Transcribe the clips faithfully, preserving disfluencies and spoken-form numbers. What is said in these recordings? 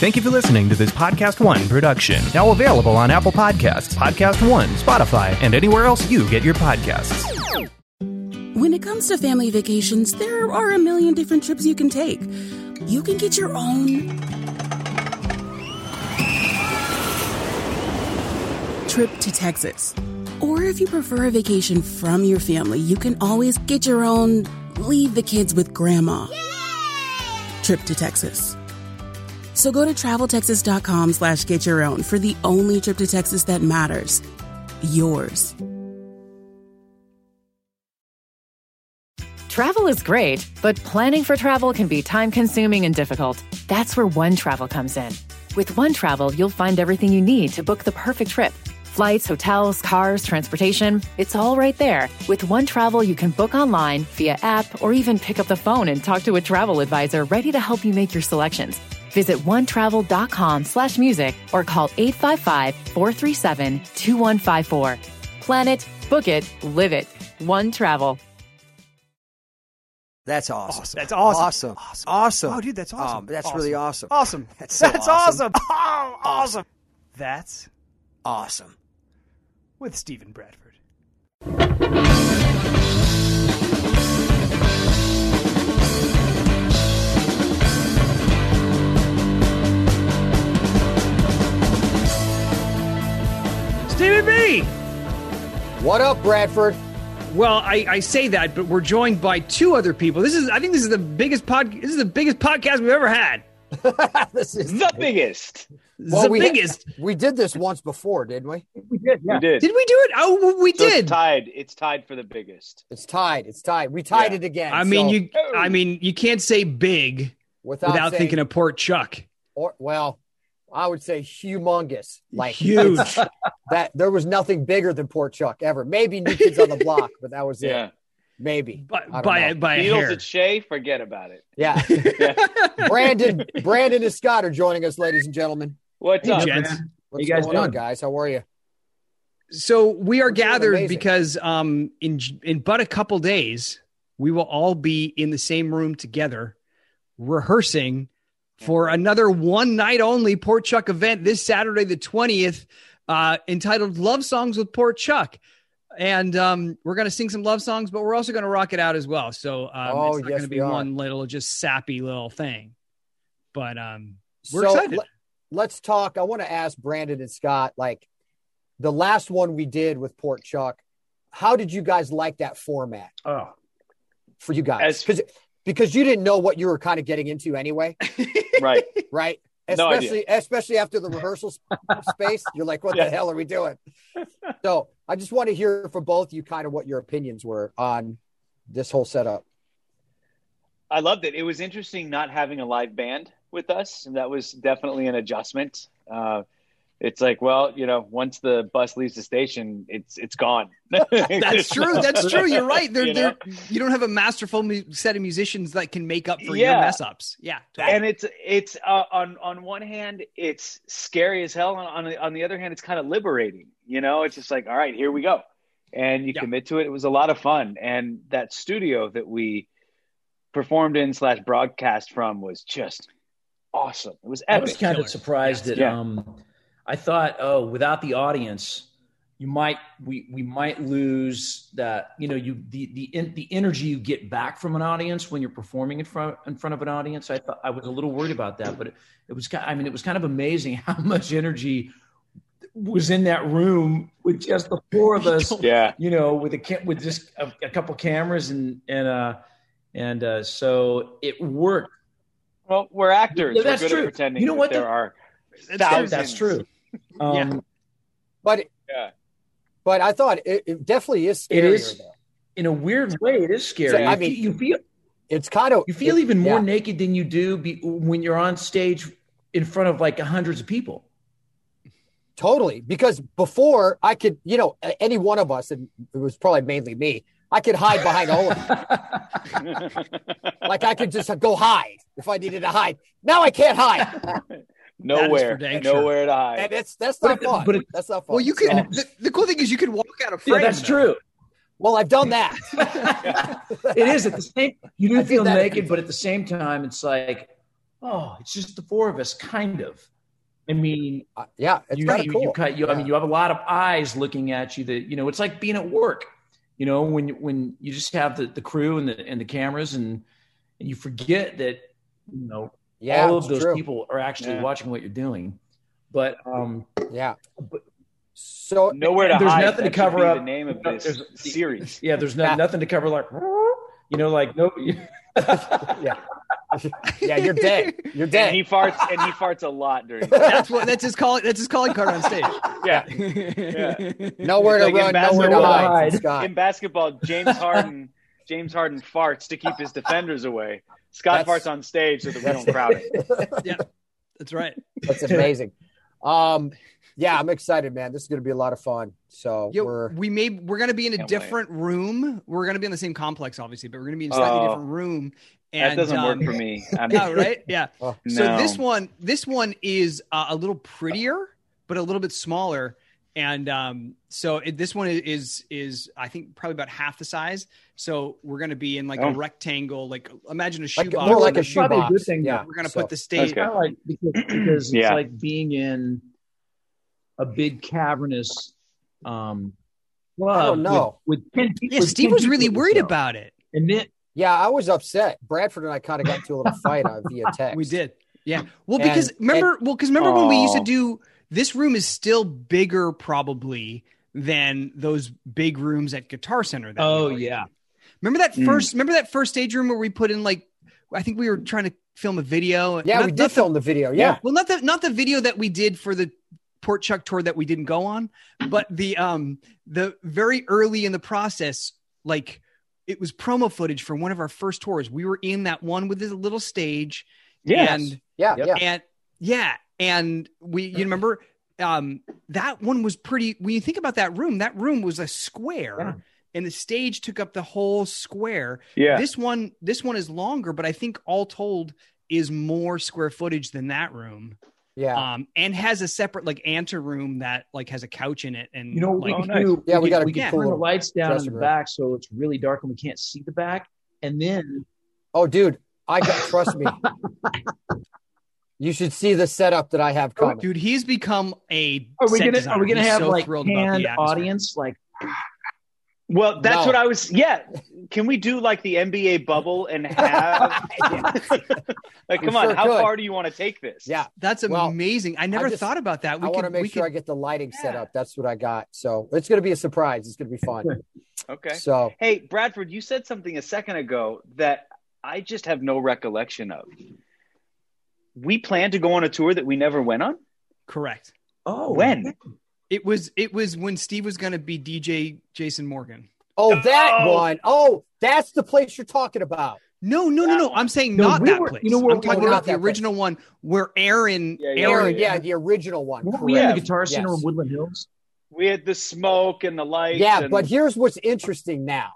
Thank you for listening to this Podcast One production. Now available on Apple Podcasts, Podcast One, Spotify, and anywhere else you get your podcasts. When it comes to family vacations, there are a million different trips you can take. You can get your own trip to Texas. Or if you prefer a vacation from your family, you can always get your own leave the kids with grandma trip to Texas. So go to traveltexas.com slash get your own for the only trip to Texas that matters. Yours. Travel is great, but planning for travel can be time-consuming and difficult. That's where One Travel comes in. With One Travel, you'll find everything you need to book the perfect trip. Flights, hotels, cars, transportation, it's all right there. With One Travel, you can book online, via app, or even pick up the phone and talk to a travel advisor ready to help you make your selections. Visit onetravel.com slash music or call eight five five, four three seven, two one five four. Plan it, book it, live it. One Travel. That's awesome. awesome. That's awesome. Awesome. Awesome. Awesome. Oh, dude, that's awesome. Um, that's awesome. really awesome. Awesome. That's, so that's awesome. awesome. Oh, awesome. That's awesome. With Stephen Bradford. Stevie B! What up, Bradford? Well, I, I say that, but we're joined by two other people. This is, I think, this is the biggest pod. This is the biggest podcast we've ever had. This is the biggest. Well, the we biggest. Had, we did this once before, didn't we? We did. Yeah. We did. Did we do it? Oh, we so did. It's tied. It's tied for the biggest. It's tied. It's tied. We tied Yeah. it again. I mean, so you. I mean, you can't say big without, without saying, thinking of Port Chuck. Or well, I would say humongous. Like Huge. that. There was nothing bigger than Port Chuck ever. Maybe New Kids on the Block, but that was Yeah. it. Maybe By I don't by, know. by a Beatles hair. at Shea, forget about it. Yeah. Yeah. Brandon, Brandon and Scott are joining us, ladies and gentlemen. What's Hey, up? gents. What's you guys going on, doing? guys? How are you? So we are We're doing gathered amazing. because um, in in but a couple days we will all be in the same room together, rehearsing for another one night only Port Chuck event this Saturday the twentieth, uh, entitled "Love Songs with Port Chuck." And um, we're going to sing some love songs, but we're also going to rock it out as well. So um, Oh, it's not yes, going to be we are. one little just sappy little thing. But um, we're so excited. le- let's talk. I want to ask Brandon and Scott, like the last one we did with Port Chuck, how did you guys like that format Oh, for you guys? As- Because because you didn't know what you were kind of getting into anyway, Right. right? No idea. Especially especially after the rehearsal s- space, you're like, what Yeah. the hell are we doing? So I just want to hear from both you kind of what your opinions were on this whole setup. I loved it. It was interesting not having a live band with us, and that was definitely an adjustment. Uh, it's like, well, you know, once the bus leaves the station, it's it's gone. That's true. That's true. You're right. They're, You they're, know? you don't have a masterful mu- set of musicians that can make up for Yeah. your mess ups. Yeah. totally. And it's it's uh, on on one hand, it's scary as hell. On on the, on the other hand, it's kind of liberating. You know, it's just like, all right, here we go, and you Yeah. commit to it. It was a lot of fun, and that studio that we performed in slash broadcast from was just awesome. It was I epic. was kind Killer. of surprised that Yeah. um, I thought, oh, without the audience, you might we we might lose that. You know, you the the in, the energy you get back from an audience when you're performing in front in front of an audience. I thought I was a little worried about that, but it, it was kind. I mean, it was kind of amazing how much energy was in that room with just the four of us. Yeah. You know, with a ca- with just a, a couple cameras and and uh and uh, so it worked. Well, we're actors. Yeah, that's we're good true. at pretending You know that what there the- are That's thousands. That's true. Um, Yeah. But Yeah. but I thought it, it definitely is scarier It is. though. In a weird way, it is scary. So, I You mean, fe- you feel It's kind of you feel it- even more yeah. naked than you do be, when you're on stage in front of like hundreds of people. Totally. Because before I could, you know, a- any one of us, and it was probably mainly me, I could hide behind all of them. Like I could just go hide if I needed to hide. Now I can't hide. Nowhere. for dang sure. Nowhere to hide. And it's that's But not it- fun. but it- that's not fun. Well, you could. So- The, the cool thing is you could walk out of Yeah, frame. that's though. true. well, I've done that. It is at the same. You I do did feel that. naked, but at the same time, it's like, oh, it's just the four of us, kind of. I mean, Uh, yeah, it's you, kind of you, cool. you, cut- you, I mean, you have a lot of eyes looking at you. That you know, it's like being at work. You know, when when you just have the, the crew and the and the cameras, and and you forget that you know Yeah, all of it's those true. people are actually Yeah. watching what you're doing. But um, Yeah. But- So Nowhere to there's hide. nothing to That should cover be up the name of No, this there's- series. yeah, there's no, Yeah. nothing to cover like you know, like no. yeah, yeah, you're dead. You're And dead. he farts, and he farts a lot during. That's what that's his calling. That's his calling card on stage. Yeah. yeah. Nowhere to Like in run, nowhere to basketball- hide. hide. Scott. In basketball, James Harden, James Harden farts to keep his defenders away. Scott That's- farts on stage so that we don't crowd it. Yeah, that's right. That's amazing. Um, yeah, I'm excited, man. This is going to be a lot of fun. So Yo, we're we may we're gonna be in a Can't different room. We're gonna be in the same complex, obviously, but we're gonna be in a slightly Oh. different room. And, That doesn't um, work for me. I'm, No, right? Yeah. Oh. So No. this one, this one is uh, a little prettier, but a little bit smaller. And um, so it, this one is is I think probably about half the size. So we're going to be in like Oh. a rectangle, like imagine a like, shoebox. more like a That's probably a shoebox. good thing, Yeah, We're going to so- put the stage. Okay. Kind of like because, because Yeah. it's like being in a big cavernous um club I don't know. with, with ten people. Yeah, with Steve ten was really people or worried so. about it. And then Yeah, I was upset. Bradford and I kind of got into a little fight uh, via text. We did. Yeah. Well, And- because remember, well, because remember when we used to Aw. do this room is still bigger probably than those big rooms at Guitar Center. That we oh were in. yeah, Remember that Mm. first? Remember that first stage room where we put in like, I think we were trying to film a video. Yeah, Not- we did not the- film the video. Yeah. Well, not the not the video that we did for the Port Chuck tour that we didn't go on, but the um the very early in the process, like it was promo footage from one of our first tours. We were in that one with this little stage, Yes. and Yeah, Yep. yeah. and yeah, and we you remember um that one was pretty. When you think about that room, that room was a square. Yeah. And the stage took up the whole square. Yeah. This one, this one is longer, but I think all told is more square footage than that room. Yeah. Um, and has a separate like ante room that like has a couch in it. And you know like, we Oh, can nice. do. Yeah, we we, got can- a we can cool turn the little lights down in dressing the room. back so it's really dark and we can't see the back. And then Oh, dude, I got trust me. You should see the setup that I have coming. dude, he's become a. are we set gonna designer. are we gonna He's have so like thrilled about the hand atmosphere. audience like Well, that's No. what I was. Yeah, can we do like the N B A bubble and have? Like, We come on, sure how could. far do you want to take this? Yeah. That's Well, amazing. I never just- thought about that. We I could, want to make we sure could, I get the lighting set Yeah. up. That's what I got. So it's going to be a surprise. It's going to be fun. Okay. So Hey, Bradford, you said something a second ago that I just have no recollection of. We planned to go on a tour that we never went on. correct. oh When? It was it was when Steve was going to be D J Jason Morgan. Oh, that Oh. one. Oh, that's the place you're talking about. No, no, no, That no. one. I'm saying No, not we that were- place. you know where- I'm talking Oh, about not the that place. original one where Aaron, Yeah, yeah, Aaron, yeah. yeah, the original one. weren't we in correct. the Guitar Center Yes. in Woodland Hills? We had the smoke and the lights. Yeah, and- but here's what's interesting now.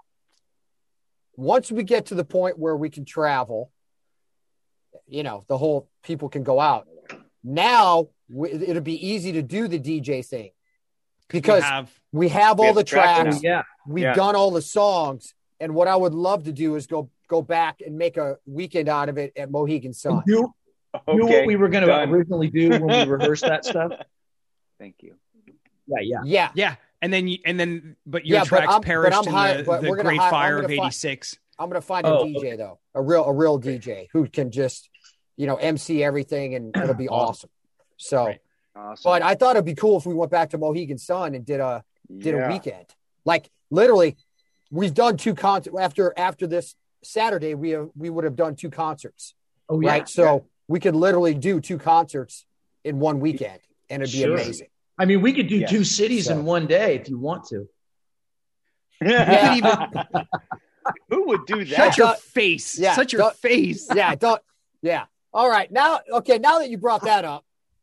Once we get to the point where we can travel, you know, the whole people can go out. Now we, it'll be easy to do the D J thing because we have we have We all have the the tracks tracks. now. Yeah. We've Yeah. done all the songs. And what I would love to do is go go back and make a weekend out of it at Mohegan Sun. You, you know Okay, what we were going to done. originally do when we rehearsed that stuff? Thank you. Yeah, yeah. Yeah. yeah, and then you, and then but your Yeah, but tracks I'm- but perished I'm in high- the, but the we're gonna Great high- I'm Fire gonna of fi- eighty-six. I'm going to find a Oh, D J okay. though, a real a real D J who can just, you know, M C everything and it'll be awesome. So, Right. Awesome. but I thought it'd be cool if we went back to Mohegan Sun and did a did Yeah. a weekend. Like literally, we've done two concerts after after this Saturday. We have, we would have done two concerts, Oh, yeah. right? So we could literally do two concerts in one weekend, and it'd be Sure. amazing. I mean, we could do Yes. two cities So- in one day if you want to. Yeah. You could even Who would do that? shut your don't- face. yeah, shut your don't- face. Yeah, don't. Yeah. All right. Now, okay. Now that you brought that up,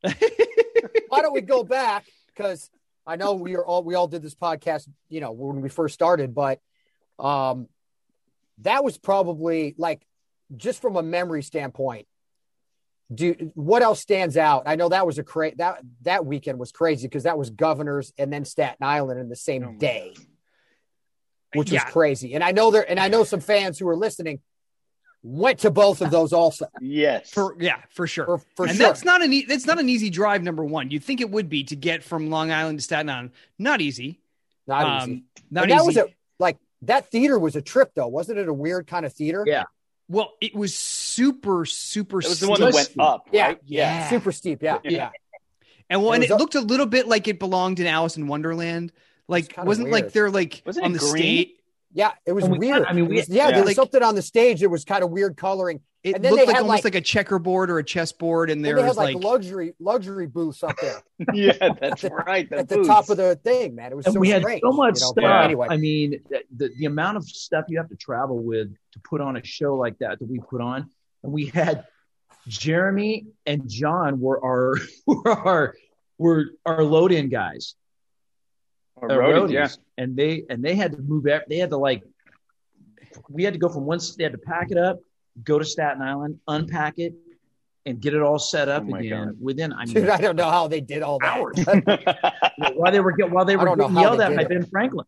why don't we go back? Because I know we are all we all did this podcast, you know, when we first started, but um, that was probably like just from a memory standpoint. Do what else stands out? I know that was a cra- that that weekend was crazy because that was Governors and then Staten Island in the same Oh my day, which Yeah. was crazy. And I know there, and I know some fans who are listening went to both of those also. Yes. For yeah, for sure. For, for and sure. that's not an e- that's not an easy drive. Number one, you'd think it would be to get from Long Island to Staten Island. Not easy. Not Um, easy. Not And easy. that was a like that theater was a trip though, wasn't it? A weird kind of theater. Yeah. well, it was super super. It was the one that went steep. up, Yeah. right? Yeah. Super steep. Yeah. Yeah. Yeah. And well, It and was it a- looked a little bit like it belonged in Alice in Wonderland. Like kinda wasn't like weird. they're like Wasn't on it the green? stage. Yeah, it was And we- weird. I mean, we- It was- yeah, yeah. there was Like- something on the stage that was kind of weird coloring. It And then looked they like had, almost like- like, a checkerboard or a chessboard, and And there they had was like, like, luxury luxury booths up there Yeah, that's right. at the top of the thing, man. It was And so we had strange, so much you know, stuff. but Anyway, I mean, the, the amount of stuff you have to travel with to put on a show like that that we put on, and we had Jeremy and John were our were our were our load in guys, Or our roadies, roadies. yeah. and they and they had to move. ev- They had to like, we had to go from one. They had to pack it up, go to Staten Island, unpack it, and get it all set up Oh my again. God. Within, I mean, dude, I don't know how they did all Hours. that. while they were get while they I were don't know getting how yelled they at did by it. Ben Franklin.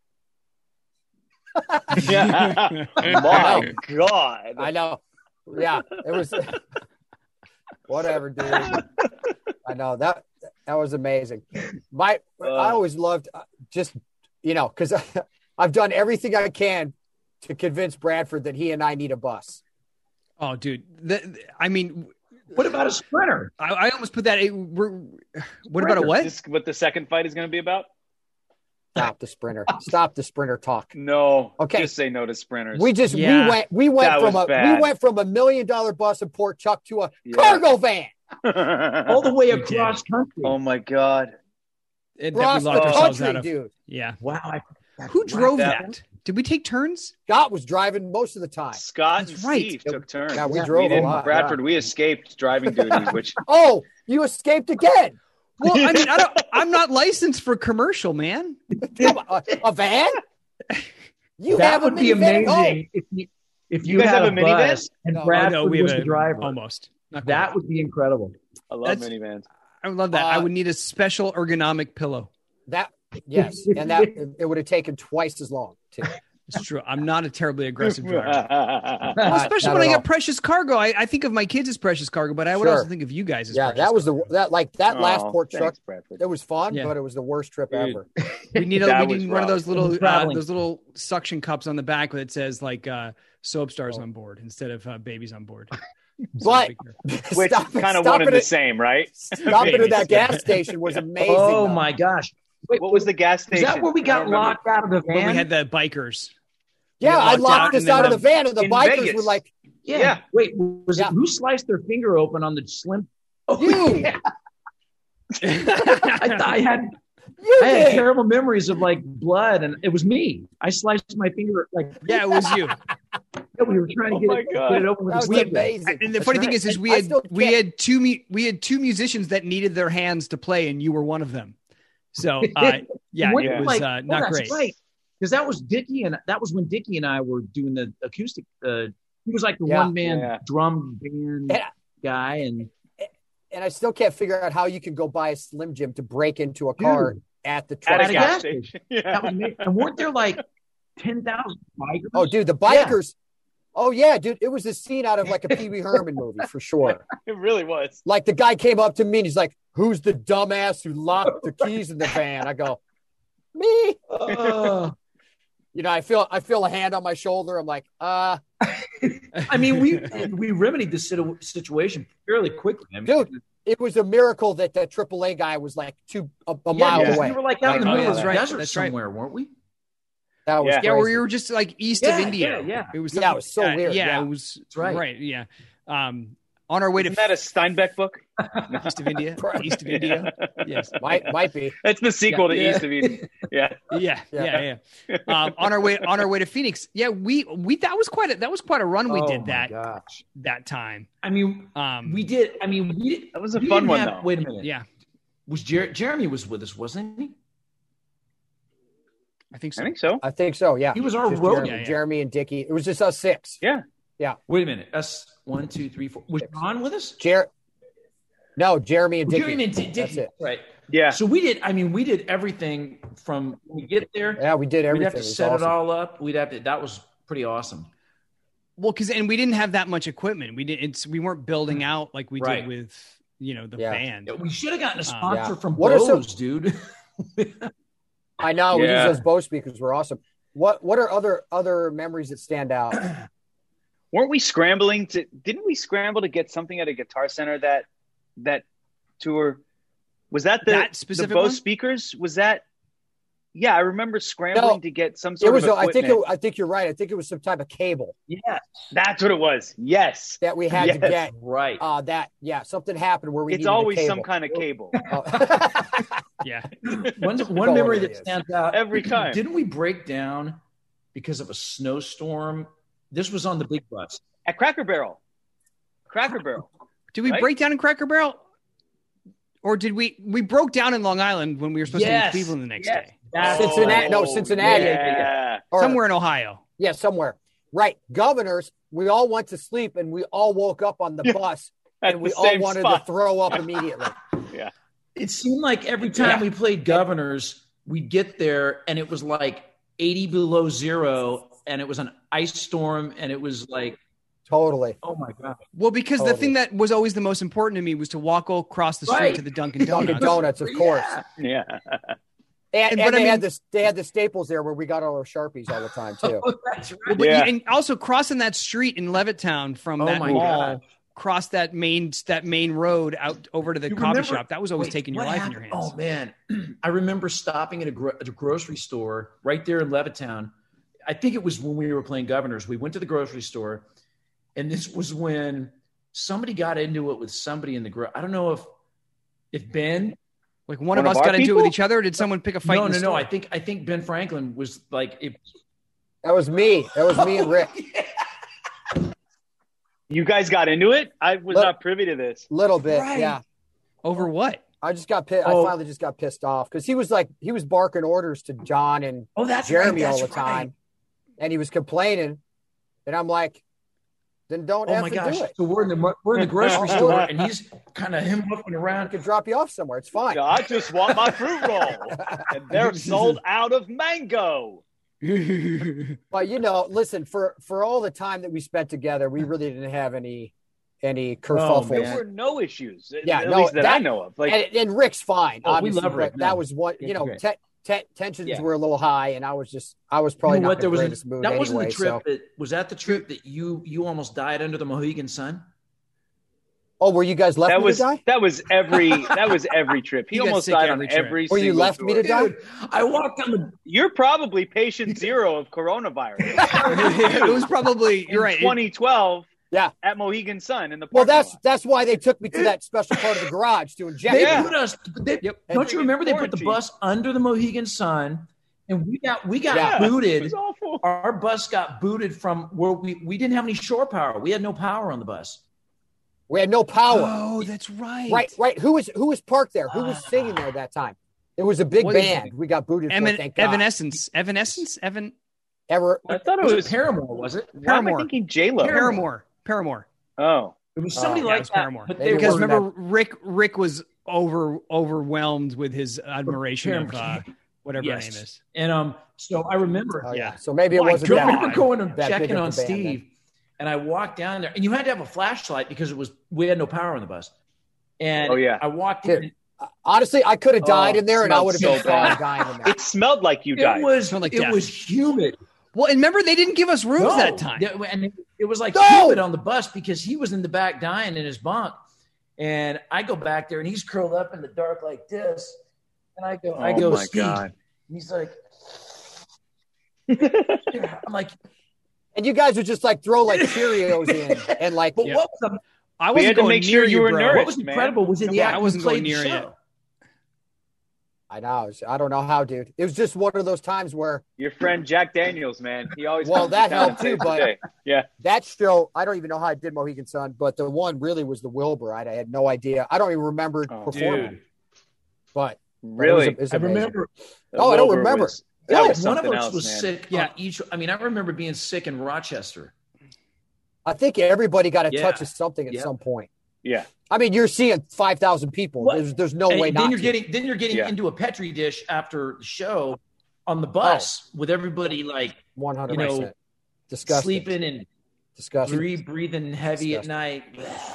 Yeah. My God. I know. Yeah, it was. Whatever, dude. I know that that was amazing. My, I always loved uh, just you know because I've done everything I can to convince Bradford that he and I need a bus. oh, dude. The, I mean, What about a sprinter? I, I almost put that. We're, what about a Is what? this what the second fight is going to be about? Stop the sprinter. Stop the sprinter talk. No. Okay. Just say no to sprinters. We just Yeah. we went we went That from was a bad. we went from a million dollar bus in Port Chuck to a Yeah. cargo van. All the way We did. across country. Oh my God. It- that Across we locked the ourselves country, out of. dude. Yeah. Wow. I, Who drove that- that? Did we take turns? Scott was driving most of the time. Scott That's and right. Steve took turns. Yeah, we Yeah, drove we a didn't. lot. Bradford, we escaped driving duty, which Oh, you escaped again. Well, I mean, I don't. I'm not licensed for commercial, man. Come on, a, a van? You that have a would be minivan at home. amazing if you if You you, guys had have a minivan? bus and No. Oh, Bradford no, we have was a, the driver. almost. Not quite. That would be incredible. I love That's- minivans. I would love that. I Uh, would need a special ergonomic pillow. That yes, and that it would have taken twice as long too. It's true. I'm not a terribly aggressive driver. Not- Well, especially not when I at get all. precious cargo. I, I think of my kids as precious cargo, but I would Sure. also think of you guys as Yeah, precious that was the cargo. that like that last Oh, Port thanks, Chuck. Bradford. It was fun, Yeah. but it was the worst trip Dude. ever. We need a, That we was need one of rough. those little uh, Traveling. those little suction cups on the back that says like uh, soap stars on board instead of uh, babies on board. But Which stop- kind of stop one and it the at- same, right? Stopping at that gas station was amazing. Oh though. my gosh! Wait, What was the gas Is station? that where we I got don't remember. locked out of the When van? we had the bikers. Yeah, We I locked locked out us and then, out of the um, van, and the in bikers Vegas. were like, yeah. Yeah. Wait, was Yeah. it who sliced their finger open on the slim? Oh, You. yeah. I, I had "You I had did." terrible memories of like blood, and it was me. I sliced my finger like Yeah, it was you. we were trying to Oh get, my it, God. get it open with That a was slit. amazing. And the That's funny thing right. is, is And we I had still we can't- had two mu- we had two musicians that needed their hands to play, and you were one of them. So uh, yeah, When- it was like, uh, oh, not that's great. right. Because that was Dickie, and that was when Dickie and I were doing the acoustic. Uh, he was like the Yeah. one man Yeah. drum band Yeah. guy, and And I still can't figure out how you can go buy a Slim Jim to break into a car Dude. at the At truck a At a gas gas station. that Yeah. was amazing. And weren't there like ten thousand bikers? Oh, dude, the bikers. Oh yeah, dude, it was a scene out of like a Pee Wee Herman movie for sure. It really was. Like the guy came up to me and he's like, "Who's the dumbass who locked the keys in the van?" I go, "Me." Uh, You know, I feel I feel a hand on my shoulder. I'm like, uh, I mean, we we remedied the situ- situation fairly quickly. I mean, dude, it was a miracle that that triple A guy was like two a, a yeah, mile because away. we were like out in the Oh, middle yeah, of the that's right. desert That's right. somewhere, weren't we? That was Yeah. Yeah, crazy. we were just like east Yeah, of India. yeah, yeah. It was Yeah, it was so uh, weird, Yeah, yeah. it was That's right. Right, yeah. Um, on our way to Isn't that a Steinbeck book? east of India. Right. East of India. Yes. might might be. That's the sequel Yeah. to East of Eden. Yeah. Yeah, Yeah. yeah, yeah. Um, on our way, on our way to Phoenix. Yeah, we we that was quite a that was quite a run we Oh, did my that gosh. that time. I mean, Um, we did. I mean, we did. That was a we fun didn't one, have- though. Wait a minute. yeah, Was Jer- Jeremy was with us, wasn't he? I think so. I think so. I think so. Yeah, He was our Just road. Jeremy, Yeah, yeah. Jeremy and Dickie. It was just us six. Yeah. Wait a minute. Us one, two, three, four. Was John with us? Jer- no, Jeremy and Dickie. Jeremy and Di- That's Dickie. it. Right. Yeah. So we did. I mean, we did everything from when we get there. Yeah, we did We'd everything. have to It was set awesome. it all up. We'd have to. That was pretty awesome. Well, because and we didn't have that much equipment. We didn't. It's we weren't building out like we Right. did with you know the Yeah. band. We should have gotten a sponsor Yeah. from What are Bose, some- dude. I know. We Yeah. use those Bose speakers. We're awesome. What What are other other memories that stand out? Weren't we scrambling to? Didn't we scramble to get something at a Guitar Center that that tour? Was that the That specific the Bose one? speakers? Was that? Yeah, I remember scrambling No. to get some It sort was. of I equipment. think. It, I think you're right. I think it was some type of cable Yeah, That's what it was. Yes, that we had to Yes. get. right. Uh, that yeah, something happened where we. it's needed a always cable. some kind of cable Oh. Yeah. One, one Totally memory that is. stands out every time. Didn't we break down because of a snowstorm? This was on the big bus. At Cracker Barrel. Cracker Barrel. Did we Right? break down in Cracker Barrel? Or did we we broke down in Long Island when we were supposed Yes. to be in Cleveland the next Yes. day? That's Cincinnati- no, Oh, Cincinnati. Yeah. Or- Somewhere in Ohio. Yeah, somewhere. Right. Governors. We all went to sleep and we all woke up on the Yeah. bus At and we the all same wanted spot. to throw up immediately. It seemed like every time we played Governors, we'd get there and it was like eighty below zero and it was an ice storm and it was like, Totally. oh my God. Well, because the Totally. thing that was always the most important to me was to walk across the street Right. to the Dunkin' Donuts. Dunkin' Donuts, of course. Yeah. And, And- and but I they had mean- this. They had the staples there where we got all our Sharpies all the time too. Oh, that's right. Well, but Yeah. and also crossing that street in Levittown from Oh that my mall, God. cross that main that main road out over to the You coffee remember- shop. That was always Wait, taking your what life in your happened? hands. Oh man, I remember stopping at a, gro- at a grocery store right there in Levittown. I think it was when we were playing Governors. We went to the grocery store, and this was when somebody got into it with somebody in the gro- I don't know if if Ben. Like one, One of of us our got into it people? with each other, or did someone pick a fight? No, in no, the no. store? I think I think Ben Franklin was like, it, That was me. That was me and Rick. You guys got into it? I was Look- not privy to this. Little bit. Right. Yeah. Over what? I just got pissed. Oh. I finally just got pissed off because he was like he was barking orders to John and oh, that's Jeremy right, all that's the time, right. and he was complaining, and I'm like, then don't Oh have my to gosh! do it. So we're in the we're in the grocery store, and he's kind of him looking I around. could drop you off somewhere. It's fine. I just want my fruit roll. And they're sold out of mango. But you know, listen, for for all the time that we spent together, we really didn't have any any kerfuffles. man. There were no issues. Yeah, at no, least that, I that- know of. Like, and, and Rick's fine. Oh, we obviously, love Rick, but no. that was what you Rick's know. great. Te- te- tensions Yeah. were a little high, and I was just I was probably You know not what? in There the was greatest a, mood that wasn't anyway. the trip So, that was that the trip that you you almost died under the Mohegan Sun. oh, were you guys left that me was to die? that was every that was every trip. He He got almost sick died every on trip. every. Or you single left me tour. to die? Dude, I walked on the You're probably patient zero of coronavirus. it was probably you're right. In twenty twelve, Yeah. at Mohegan Sun in the Well, parking that's lot. that's why they took me to that special part of the garage to inject they me. Yeah. put us. They, Yep. Don't you remember they put the Quarantine. bus under the Mohegan Sun, and we got we got Yeah, it booted. was awful. Our bus got booted from where we we didn't have any shore power. We had no power on the bus. We had no power. Oh, that's right. Right, right. Who was who was parked there? Who was singing there that time? It was a big What is band. We got booted for. Evan, Thank God. Evanescence. Evanescence. Evan Ever I thought it Was was it Paramore? Was it? Why am I Paramore. thinking J Lo? Paramore. Paramore. Oh, It was somebody Oh, Yeah, it like was that. Paramore. But Maybe they it Because were wasn't remember, Rick Rick was over overwhelmed with his admiration of Paramore. uh, whatever Yes. her name is. And um, so I remember. Oh, yeah. Yeah. So maybe it My wasn't I God. that. remember going and that big checking of a on band then. Steve, and I walked down there, and you had to have a flashlight because it was we had no power on the bus. And Oh, yeah. I walked Dude, in. Honestly, I could have died Oh, in there, and I smelled would have been so bad. fine dying in there. it smelled like you It died. was Smelled like it death. was humid. Well, and remember they didn't give us rooms No, that time. Yeah, and it, it was like No! humid on the bus because he was in the back dying in his bunk, and I go back there and he's curled up in the dark like this, and I go, I Oh, go, my Steve, God. and he's like, I'm like, And you guys would just like throw like Cheerios in, and like but Yeah. what was the, I We wasn't had to going make near sure you were bro. nourished. what was man. incredible was in the Yeah, act I we wasn't played going near the it show. yet. I know. I don't know how, dude. It was just one of those times where Your friend Jack Daniels, man. He always Well, comes that to town helped and too, saves but- the day. Yeah. that show, I don't even know how I did Mohegan Sun, but the one really was the Wilbur. I, I had no idea. I don't even remember Oh, performing, Dude, but Really? it was, it was I amazing. remember Oh, I don't Wilbur remember. was- yeah, that was one of something us else, was man. sick. Yeah. On each, I mean, I remember being sick in Rochester. I think everybody got a Yeah. touch of something at Yep. some point. Yeah. I mean, you're seeing five thousand people. What? There's, there's no And way then not you're to. getting then you're getting Yeah. into a petri dish after the show on the bus with everybody like one hundred you know, percent disgusting. sleeping and Disgusting. Breathe, breathing heavy Disgusting. at night.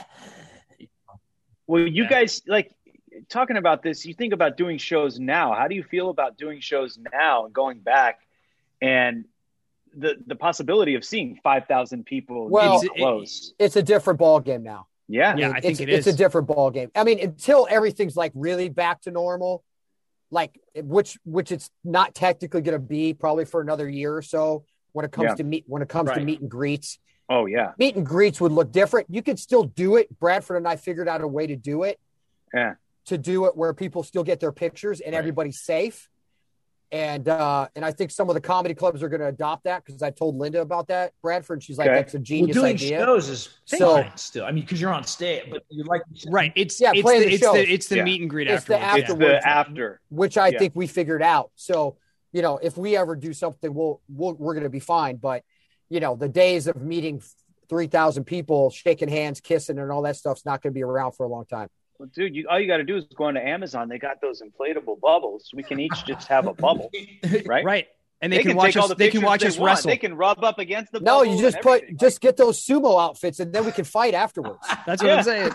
Well, you Yeah. guys, like, talking about this, you think about doing shows now. How do you feel about doing shows now and going back and the the possibility of seeing five thousand people Well, getting close? It's a different ball game now. Yeah. Yeah, I think it's, it it's is. a different ball game. I mean, until everything's like really back to normal, like which which it's not technically going to be probably for another year or so. When it comes Yeah. to meet when it comes to Right. meet and greets, Oh, yeah. meet and greets would look different. You could still do it. Bradford and I figured out a way to do it. Yeah. To do it where people still get their pictures and Right. everybody's safe. And uh, and I think some of the comedy clubs are going to adopt that because I told Linda about that, Bradford, and she's like, Okay. "That's a Well, genius doing idea." shows is So- fine still. I mean, because you're on stage, but you like Right. It's Yeah, it's playing the, the it's shows. the it's the Yeah. meet and greet It's the afterwards. It's afterwards. the after. which I Yeah. think we figured out. So, you know, if we ever do something, we'll, we'll we're going to be fine. But, you know, the days of meeting three thousand people, shaking hands, kissing, and all that stuff's not going to be around for a long time. Well, dude, you, all you got to do is go onto Amazon. They got those inflatable bubbles. We can each just have a bubble, right? Right. And they, can, can watch take all us the they can pictures watch they us want. wrestle. They can rub up against the No, bubble you just and put everything. just get those sumo outfits, and then we can fight afterwards. That's what Yeah. I'm saying.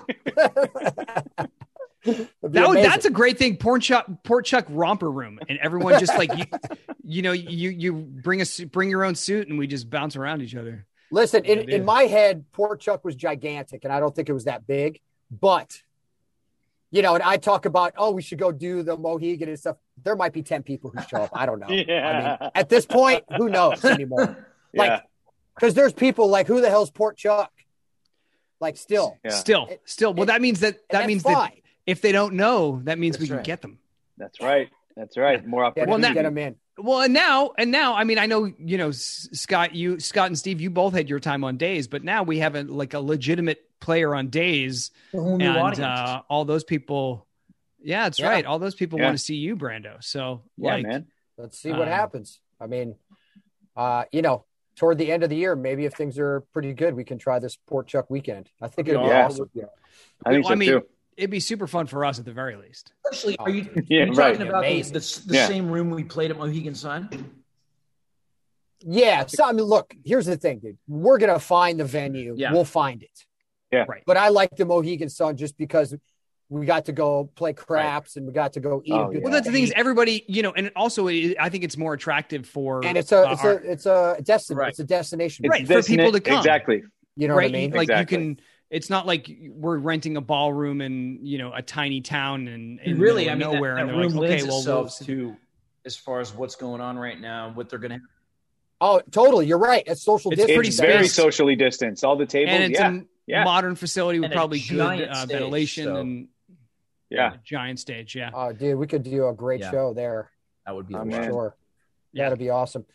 It'd be That would, amazing. that's a great thing. Pork chuck, pork chuck romper room, and everyone just like you, you know, you you bring a su- bring your own suit, and we just bounce around each other. Listen, in, Yeah, it in is. my head, Pork Chuck was gigantic, and I don't think it was that big. But, you know, and I talk about, oh, we should go do the Mohegan and stuff. There might be ten people who show up. I don't know. Yeah. I mean, at this point, who knows anymore? Yeah. Like, because there's people like, who the hell's Pork Chuck? Like, still. Yeah. Still, It- still. Well, it- that means that And that that's means fine. that if they don't know, that means we That's can right. get them. That's right. That's right. More Yeah, opportunity. Well, well, now- get them in. Well, and now, and now, I mean, I know, you know, S- Scott, you, Scott and Steve, you both had your time on days, but now we have a, like a legitimate player on days, a whole new and audience. uh, all those people. Yeah, that's Yeah. right. All those people Yeah. want to see you, Brando. So, yeah, like, man. Let's see what Um, happens. I mean, uh, you know, toward the end of the year, maybe if things are pretty good, we can try this Pork Chuck weekend. I think it'll be Yeah. awesome. I think I so mean, too. it'd be super fun for us at the very least. Especially, are you, Yeah, are you right. talking about the, Amazing. the, the Yeah. same room we played at Mohegan Sun? Yeah. So, I mean, look, here's the thing, dude. We're going to find the venue. Yeah. We'll find it. Yeah. Right. But I like the Mohegan Sun just because we got to go play craps and we got to go eat Oh, a good Well, that's the thing is steak. everybody, you know, and also it, I think it's more attractive for And it's a, uh, it's our- a, it's a destination. Right. It's a destination. It's right, for people to come. Exactly. You know right. what I mean? Like Exactly. you can. It's not like we're renting a ballroom in you know a tiny town and, and really, I mean, nowhere, that, and that they're room like, okay, lends well, itself we'll, to as far as what's going on right now, what they're going to. Oh, totally. You're right. It's social It's distance. pretty It's very space. socially distanced. All the tables. and it's yeah. a yeah. modern facility with And a probably good giant uh, stage, ventilation so- and yeah. a giant stage. Yeah, Oh, dude, we could do a great Yeah. show there. That would be Oh, the man. one. Sure. Yeah. That'd be awesome.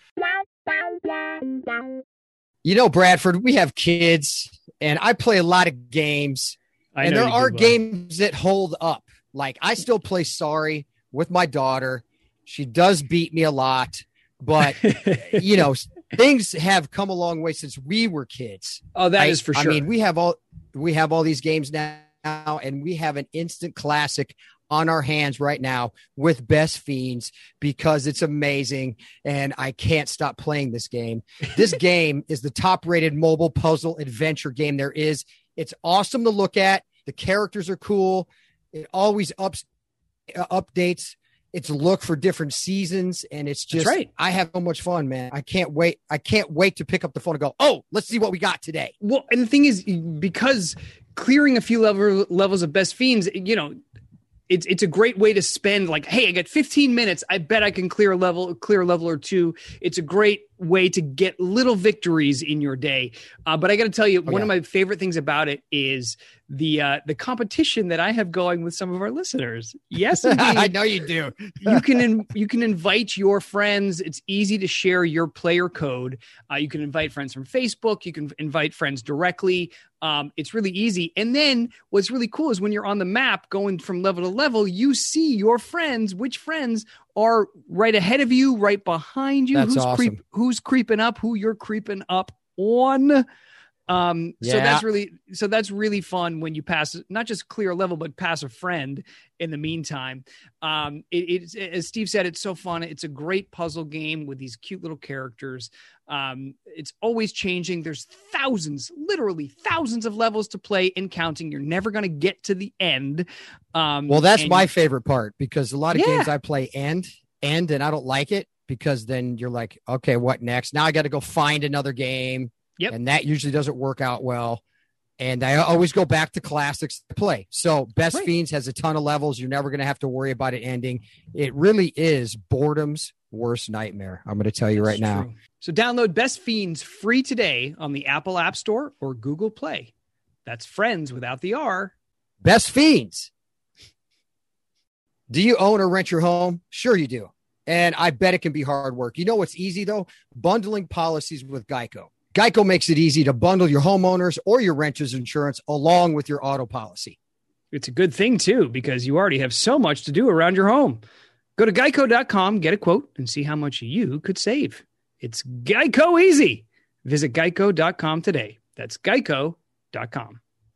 You know, Bradford, we have kids, and I play a lot of games, I and know there you are do, bud. games that hold up. Like, I still play Sorry with my daughter. She does beat me a lot, but, you know, things have come a long way since we were kids. oh, that I- is for sure. I mean, we have all we have all these games now, and we have an instant classic on our hands right now with Best Fiends because it's amazing, and I can't stop playing this game. This game is the top-rated mobile puzzle adventure game there is. It's awesome to look at. The characters are cool. It always ups uh, updates its look for different seasons, and it's just That's right. I have so much fun, man. I can't wait. I can't wait to pick up the phone and go, oh, let's see what we got today. Well, and the thing is, because clearing a few level, levels of Best Fiends, you know, it's it's a great way to spend. Like, hey, I got fifteen minutes. I bet I can clear a level, clear a level or two. It's a great way to get little victories in your day. Uh, but I got to tell you, Oh, one yeah. of my favorite things about it is the uh, the competition that I have going with some of our listeners. Yes, indeed. I know you do. you can in, you can invite your friends. It's easy to share your player code. Uh, you can invite friends from Facebook. You can invite friends directly. Um, it's really easy. And then what's really cool is when you're on the map going from level to level, you see your friends, which friends are right ahead of you, right behind you, That's who's awesome. creep, who's creeping up, who you're creeping up on. Um, so Yeah. that's really, so that's really fun when you pass, not just clear a level, but pass a friend in the meantime. Um, it, it's, as Steve said, it's so fun. It's a great puzzle game with these cute little characters. Um, it's always changing. There's thousands, literally thousands of levels to play and counting. You're never going to get to the end. Um, Well, that's and my you- favorite part because a lot of Yeah. games I play end, end, and I don't like it because then you're like, okay, what next? Now I got to go find another game. Yep. And that usually doesn't work out well. And I always go back to classics to play. So Best Right. Fiends has a ton of levels. You're never going to have to worry about it ending. It really is boredom's worst nightmare. I'm going to tell you right That's now. true. So download Best Fiends free today on the Apple App Store or Google Play. That's friends without the R. Best Fiends. Do you own or rent your home? Sure you do. And I bet it can be hard work. You know what's easy though? Bundling policies with Geico. Geico makes it easy to bundle your homeowners or your renter's insurance along with your auto policy. It's a good thing too, because you already have so much to do around your home. Go to geico dot com, get a quote, and see how much you could save. It's Geico easy. Visit geico dot com today. That's geico dot com.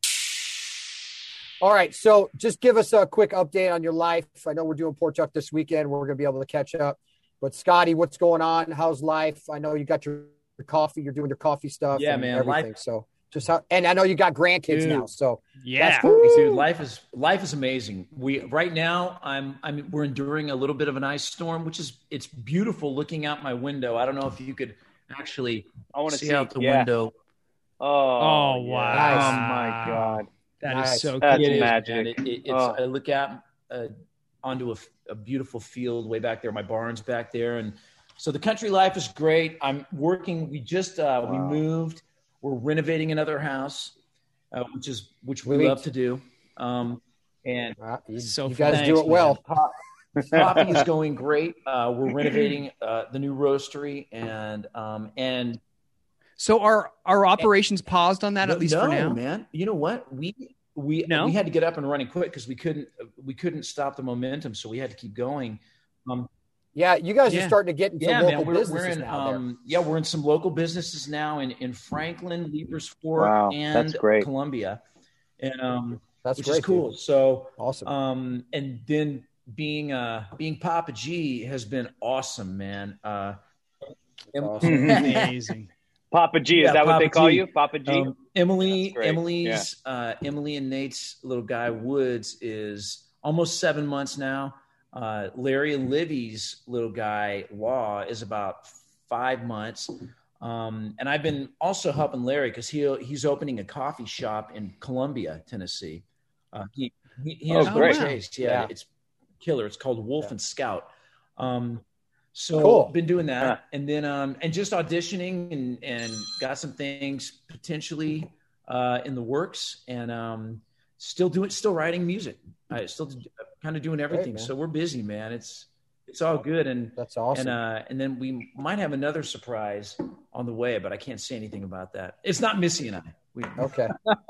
All right. So just give us a quick update on your life. I know we're doing Pork Chuck this weekend. We're going to be able to catch up. But Scotty, what's going on? How's life? I know you got your, your coffee. You're doing your coffee stuff. Yeah, and man, Everything. life- So just how, and I know you got grandkids Dude. now. So Yeah. that's crazy. Dude, life is life is amazing. We right now I'm I'm we're enduring a little bit of an ice storm, which is it's beautiful looking out my window. I don't know if you could actually I want to see, see out the yeah. window. Oh, Oh, yeah. wow. Nice. Oh my God. That Nice. is so That's cool. It is, magic. man. It, it, it's, Oh. I look out uh, onto a, a beautiful field way back there. My barn's back there, and so the country life is great. I'm working. We just uh, we Wow. moved. We're renovating another house, uh, which is which we Sweet. love to do. Um, and Uh, you, So you guys thanks, do it well. man. Coffee is going great. Uh, we're renovating uh, the new roastery, and um, and So are our operations paused on that at least no, for now? man. You know what? We we No? we had to get up and running quick because we couldn't we couldn't stop the momentum, so we had to keep going. Um, Yeah, you guys Yeah. are starting to get into yeah, local man, we're, businesses we're in now. there. um, yeah we're in some local businesses now in in Franklin, Leversfort, Wow, and that's great. Columbia, and um, That's which great, is cool. dude. So Awesome. um, and then being uh being Papa G has been awesome, man. Uh, em- awesome. Amazing. Papa G, is Yeah, that what they Papa call G. you? Papa G? Um, Emily, That's great. Emily's, uh, Emily and Nate's little guy Woods is almost seven months now. Uh, Larry and Livy's little guy Law is about five months. Um, and I've been also helping Larry because he he's opening a coffee shop in Columbia, Tennessee. Uh, he he, he has Oh, a great. chase. Yeah, Yeah. it's killer. It's called Wolf and Scout. Um, so Cool. been doing that, Yeah. and then um, and just auditioning and and got some things potentially uh, in the works, and um, still doing still writing music. I still kind of doing everything. man. So we're busy, man. It's it's all good, and That's awesome. and uh, and then we might have another surprise on the way, but I can't say anything about that. It's not Missy and I. We, okay.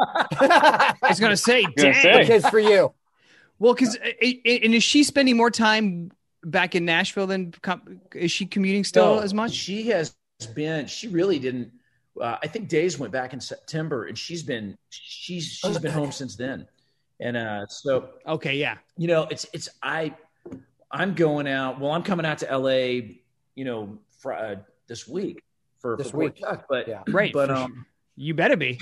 I was going to say, gonna dang. say. Kids for you. Well, because and is she spending more time back in Nashville than com- is she commuting still No, as much? She has been. She really didn't. Uh, I think Days went back in September, and she's been she's she's been home since then. And uh, so Okay, yeah. you know, it's it's I I'm going out. Well, I'm coming out to L A. You know, for, uh, this week for This for week. Chuck, but Yeah. Right. but for um, sure. You better be.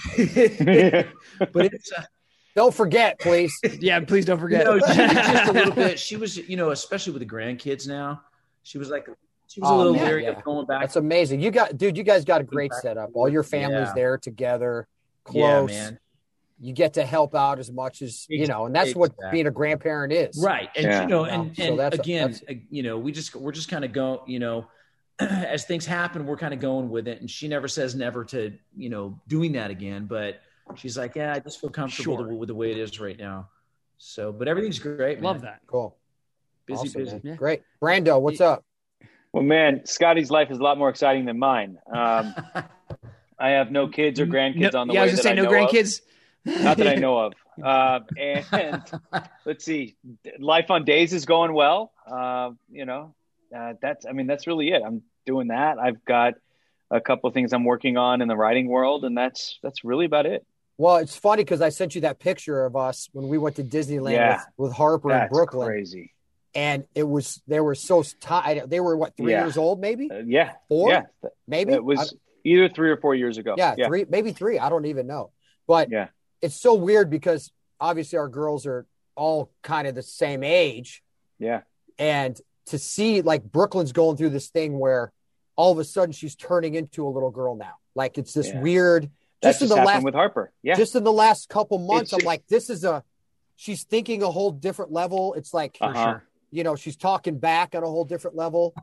but it's. Uh, Don't forget, please. Yeah, please don't forget. You know, she was just a little bit. She was, you know, especially with the grandkids now. She was like, she was Oh, a little man, leery yeah. of going back. That's amazing. You got, dude, you guys got a great setup. All your families Yeah. there together, Yeah, close. man. You get to help out as much as, you know, and that's what Exactly. being a grandparent is. Right. And, Yeah. you know, Yeah. and, So and that's- again, that's- uh, you know, we just, we're just kind of going, you know, as things happen, we're kind of going with it. And she never says never to, you know, doing that again. But she's like, yeah, I just feel comfortable Sure. with, with the way it is right now. So, but everything's great, man. Love that. Cool. Busy, Awesome, busy. man. Yeah. Great. Brando, what's up? Well, man, Scotty's life is a lot more exciting than mine. Um, I have no kids or grandkids No- on the yeah, way I was that gonna say I no know of. grandkids. Not that I know of. Uh, and let's see, life on Days is going well. Uh, you know, uh, that's, I mean, that's really it. I'm doing that. I've got a couple of things I'm working on in the writing world, and that's that's really about it. Well, it's funny because I sent you that picture of us when we went to Disneyland Yeah. with, with Harper That's in Brooklyn. crazy. And it was, they were so tired. They were what, three Yeah. years old, maybe? Uh, yeah, Four? yeah. Maybe? It was either three or four years ago. Yeah, yeah. three, maybe three. I don't even know. But Yeah. it's so weird because obviously our girls are all kind of the same age. Yeah. And to see like Brooklyn's going through this thing where all of a sudden she's turning into a little girl now. Like it's this Yeah. weird, That's just in just the happened last, with Harper. Yeah. just in the last couple months, It's- I'm like, this is a, she's thinking a whole different level. It's like, Uh-huh. you know, she's talking back on a whole different level.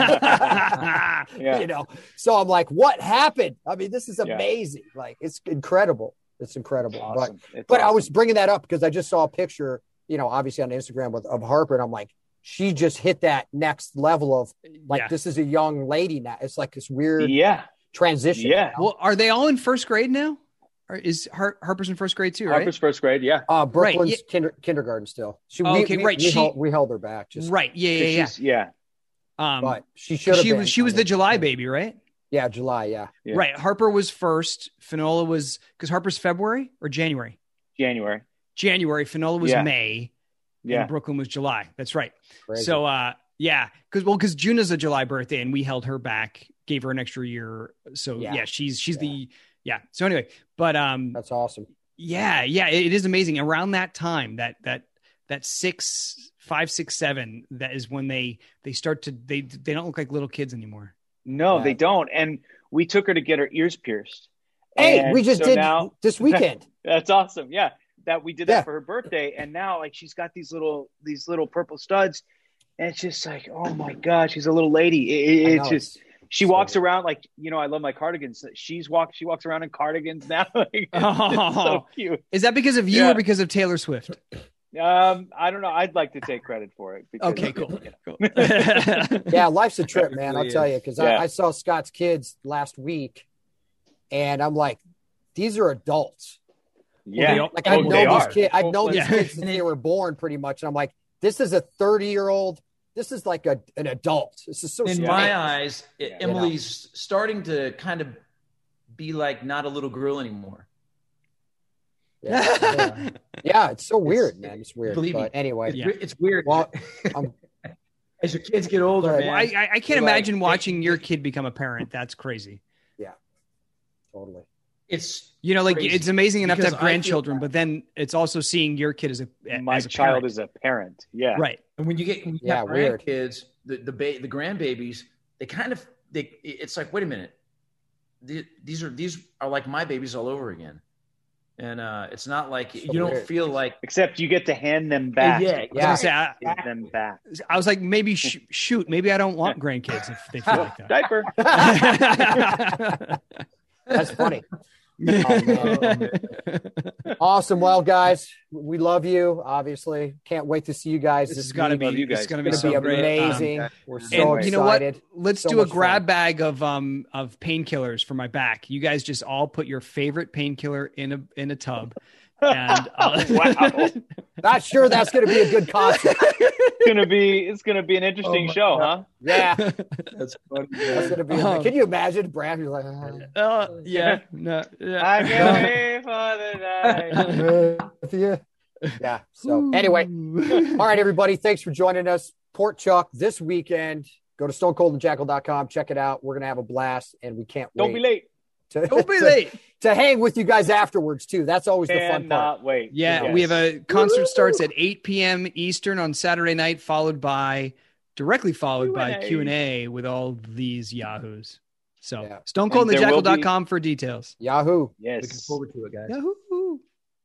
Yeah. You know, so I'm like, what happened? I mean, this is Yeah. amazing. Like, it's incredible. It's incredible. Awesome. But, It's but I awesome. was bringing that up because I just saw a picture, you know, obviously on Instagram with, of Harper. And I'm like, she just hit that next level of like, Yeah. this is a young lady now. It's like this weird Yeah. transition. Yeah. Well, are they all in first grade now? Or is Har- Harper's in first grade too, right? Harper's first grade. Yeah. Uh, Brooklyn's Right, yeah. kinder, kindergarten still. She, Oh, we, okay, we, right, We, she- held, we held her back just, Right. Yeah, yeah, yeah. She's- yeah. Um, but she should have she been. was she was I the mean, July baby, right? Yeah, July. Yeah. Yeah. Right. Harper was first. Finola was because Harper's February or January. January. January. Finola was Yeah. May. Yeah. And Brooklyn was July. That's right. Crazy. So, uh, yeah, because well, because Juna's a July birthday, and we held her back, gave her an extra year. So yeah, Yeah. she's she's Yeah. the yeah. So anyway, but um, That's awesome. yeah, yeah, it, it is amazing. Around that time, that that that six, five, six, seven, that is when they they start to they they don't look like little kids anymore. No, Yeah. they don't. And we took her to get her ears pierced. Hey, And we just so did now this weekend. that's awesome. Yeah. That we did that Yeah. for her birthday. And now like she's got these little these little purple studs. And it's just like, oh my God, she's a little lady. It, it- I it's know, just it's- she so walks weird. around like, you know, I love my cardigans. She's walk she walks around in cardigans now. Like, it's, Oh. it's so cute. Is that because of you Yeah. or because of Taylor Swift? Um, I don't know. I'd like to take credit for it. because- Okay, cool. cool. Yeah, life's a trip, man. I'll really tell is. you, because Yeah. I, I saw Scott's kids last week, and I'm like, these are adults. Yeah. they all- Like Oh, I've they known these are. kids. I've known these Yeah. kids since they were born, pretty much. And I'm like, this is a thirty year old. This is like a an adult. This is so. In strange. my eyes, Yeah. Emily's starting to kind of be like not a little girl anymore. Yeah, yeah. Yeah, it's so weird, It's- man. It's weird. believe me. But anyway, It's, Yeah. we- it's weird. well, I'm, As your kids get older, Well, man. Well, I, I, I can't You're like- imagine watching your kid become a parent. That's crazy. totally. it's You know, like Crazy. it's amazing enough Because to have I feel grandchildren, bad. but then it's also seeing your kid as a My as a child parent. is a parent. Yeah. right. and when you get when you Yeah, have weird. grandkids, the the ba- the grandbabies, they kind of they it's like, wait a minute, The- these are these are like my babies all over again, and uh, it's not like So you don't weird. feel like Except you get to hand them back. yeah I was, Yeah. gonna say, I, Hand them back. I was like, maybe sh- shoot, maybe I don't want grandkids if they feel like that. Diaper. That's funny. Oh, man. Awesome. Well, guys, we love you. Obviously, can't wait to see you guys. This This has got to week. be. Love you It's guys. going to be It's so gonna be great. Um, amazing. We're so and excited. you know what? Let's So do a much fun. grab bag of um of painkillers for my back. You guys just all put your favorite painkiller in a in a tub, and uh, Wow. Not sure that's going to be a good concert. It's gonna be it's gonna be an interesting Oh my show, God. Yeah, that's funny. that's going to be. Um, Can you imagine, Brad? You're like, uh, uh, yeah, no, yeah. I can't wait for the night. with you. Yeah. So anyway, all right, everybody. Thanks for joining us. Port Chuck this weekend. Go to stone cold and jackal dot com. Check it out. We're going to have a blast, and we can't Don't wait be late. to, Don't be to- late. to hang with you guys afterwards too. That's always the fun part. Cannot wait. Yeah, Yes. we have a concert starts at eight p.m. Eastern on Saturday night, followed by directly followed by Q and A. Q and A with all these yahoos. So Yeah. stone cold and And the there will jackal dot com for details. Yahoo. Yes. Looking forward to it, guys. Yahoo!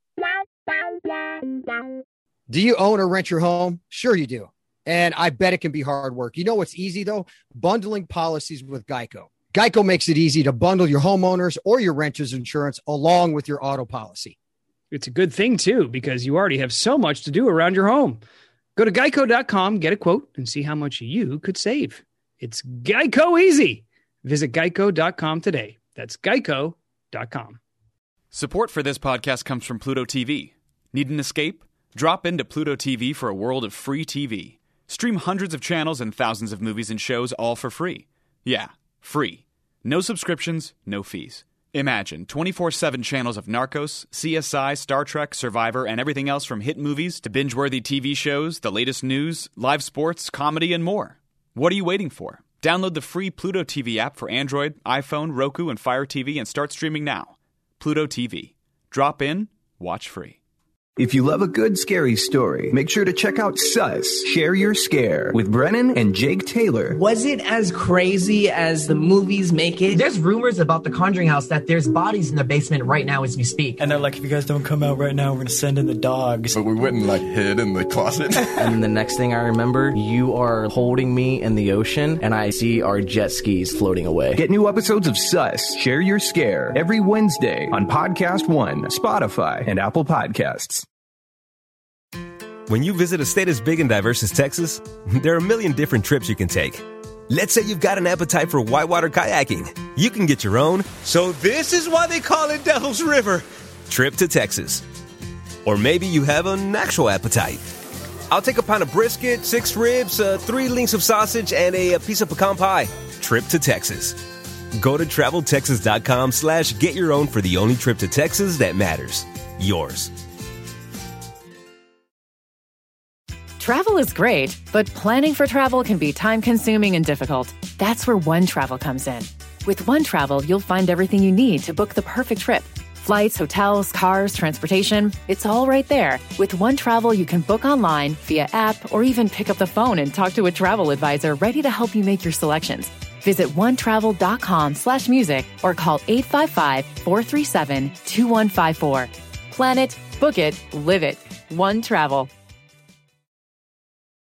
Do you own or rent your home? Sure you do. And I bet it can be hard work. You know what's easy though? Bundling policies with Geico. Geico makes it easy to bundle your homeowners or your renter's insurance along with your auto policy. It's a good thing too, because you already have so much to do around your home. Go to geico dot com, get a quote, and see how much you could save. It's Geico easy. Visit geico dot com today. That's geico dot com. Support for this podcast comes from Pluto T V. Need an escape? Drop into Pluto T V for a world of free T V. Stream hundreds of channels and thousands of movies and shows all for free. Yeah, free. No subscriptions, no fees. Imagine twenty-four seven channels of Narcos, C S I, Star Trek, Survivor, and everything else from hit movies to binge-worthy T V shows, the latest news, live sports, comedy, and more. What are you waiting for? Download the free Pluto T V app for Android, iPhone, Roku, and Fire T V and start streaming now. Pluto T V. Drop in, watch free. If you love a good scary story, make sure to check out Sus, Share Your Scare with Brennan and Jake Taylor. Was it as crazy as the movies make it? There's rumors about the Conjuring House that there's bodies in the basement right now as we speak. And they're like, if you guys don't come out right now, we're going to send in the dogs. But we went and like hid in the closet. And the next thing I remember, you are holding me in the ocean and I see our jet skis floating away. Get new episodes of Sus, Share Your Scare every Wednesday on Podcast One, Spotify, and Apple Podcasts. When you visit a state as big and diverse as Texas, there are a million different trips you can take. Let's say you've got an appetite for whitewater kayaking. You can get your own, so this is why they call it Devil's River, trip to Texas. Or maybe you have an actual appetite. I'll take a pound of brisket, six ribs, uh, three links of sausage, and a, a piece of pecan pie. Trip to Texas. Go to traveltexas.com slash get your own for the only trip to Texas that matters. Yours. Travel is great, but planning for travel can be time-consuming and difficult. That's where One Travel comes in. With One Travel, you'll find everything you need to book the perfect trip. Flights, hotels, cars, transportation, it's all right there. With One Travel, you can book online, via app, or even pick up the phone and talk to a travel advisor ready to help you make your selections. Visit onetravel.com slash music or call eight five five, four three seven, two one five four. Plan it, book it, live it. One Travel.